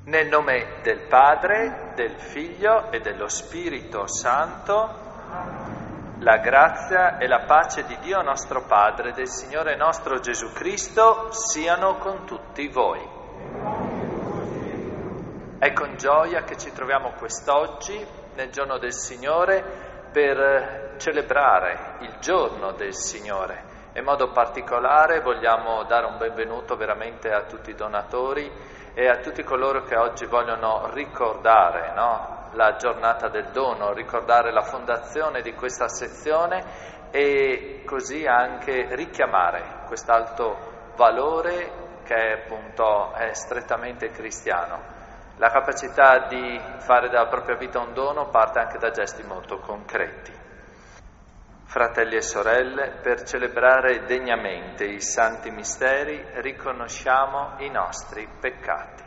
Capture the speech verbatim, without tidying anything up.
Nel nome del Padre, del Figlio e dello Spirito Santo, la grazia e la pace di Dio nostro Padre, del Signore nostro Gesù Cristo, siano con tutti voi. È con gioia che ci troviamo quest'oggi, nel giorno del Signore, per celebrare il giorno del Signore. In modo particolare vogliamo dare un benvenuto veramente a tutti i donatori e a tutti coloro che oggi vogliono ricordare, no? La giornata del dono, ricordare la fondazione di questa sezione e così anche richiamare quest'alto valore che è appunto è strettamente cristiano. La capacità di fare della propria vita un dono parte anche da gesti molto concreti. Fratelli e sorelle, per celebrare degnamente i santi misteri riconosciamo i nostri peccati.